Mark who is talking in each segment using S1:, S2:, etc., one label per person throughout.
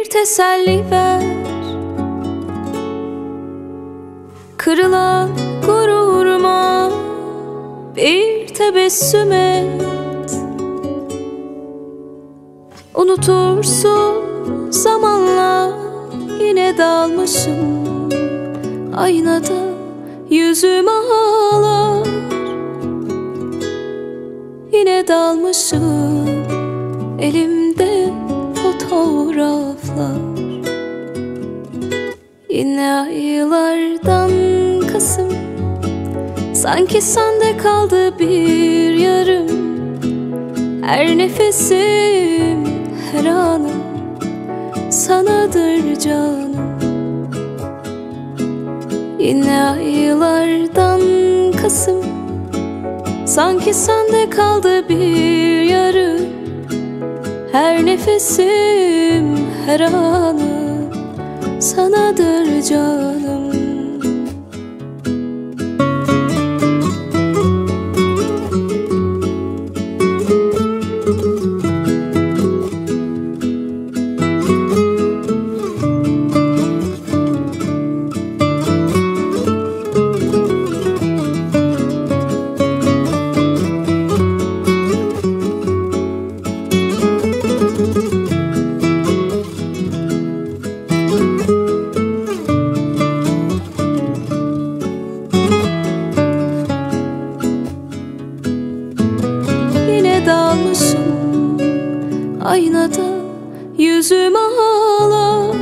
S1: bir teselli ver. Kırılan gururuma bir tebessüm et. Unutursun zamanla, yine dalmışım aynada yüzüm ağlar. Yine dalmışım elimde fotoğraflar. Yine aylardan Kasım, sanki sende kaldı bir yarım. Her nefesim, her anım sanadır canım. Yine aylardan Kasım, sanki sende kaldı bir yarım. Her nefesim, her anım sanadır canım. Dalmışım aynada yüzüm ağlar.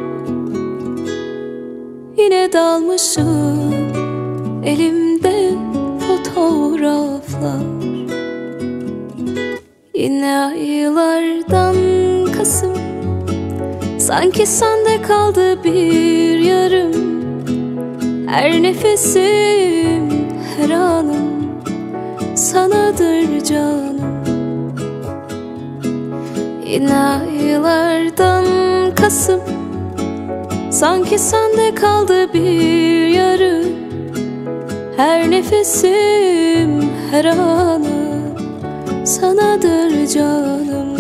S1: Yine dalmışım elimde fotoğraflar. Yine aylardan Kasım, sanki sende kaldı bir yarım. Her nefesim, her anım sanadır canım. Yine aylardan Kasım, sanki sende kaldı bir yarım. Her nefesim, her anım sanadır canım.